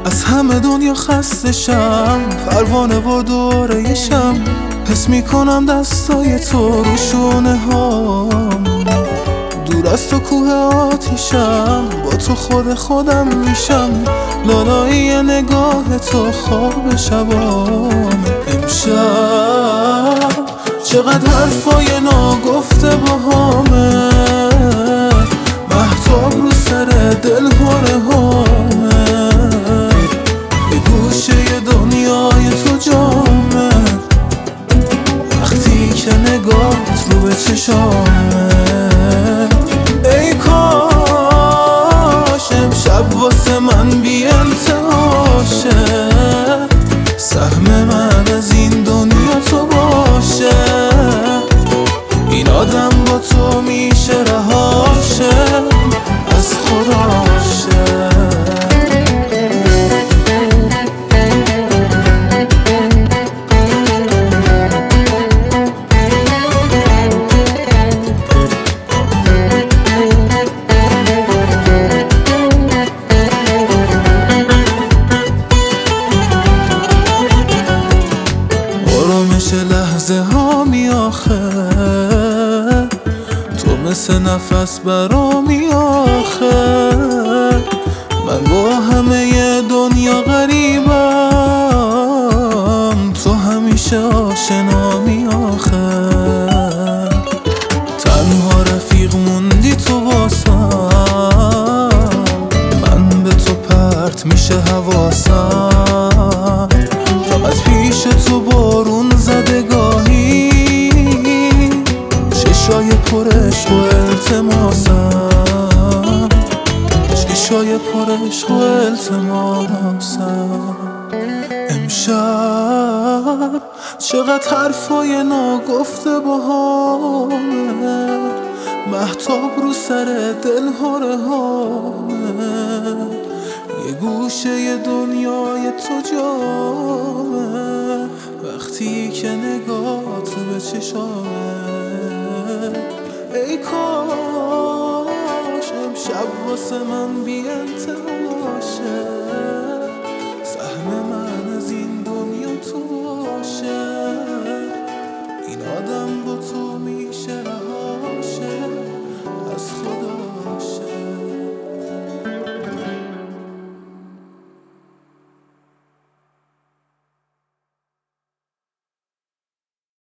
از همه دنیا خسته شم، پروانه و دوره شم. حس میکنم دستای تو رو شونه هام، دور از تو کوه آتیشم، با تو خودم میشم. لالایی نگاه تو خواب شبام. امشب چقدر حرفای ناگفته باهامه، مهتاب رو سر دل پاره هامه. یه گوشه دنیای تو جامه، وقتی که نگاهت رو به چشامه. ای کاش امشب واسه من بی انتهاشه، سهم من از این دنیا تو باشه. این آدم با تو میشه رهاشه، از خداشه. آرامش لحظه ها می آخه، تو مثل نفس برامی آخه. من با همه دنیا غریبم، تو همیشه آشنامی آخه. تنها رفیق موندی تو واسم، من به تو پرت میشه حواسم. فقط پیش تو بارون زده گاهی، چشای پر عشق و التماسم، چشای پر عشق و التماسم. امشب چقدر حرفای ناگفته باهامه، مهتاب رو سر دل هاره هامه. یه گوشه دنیای تو جامه، وقتی که نگاهت رو به چشامه. ای کاش امشب واسه من بی انتها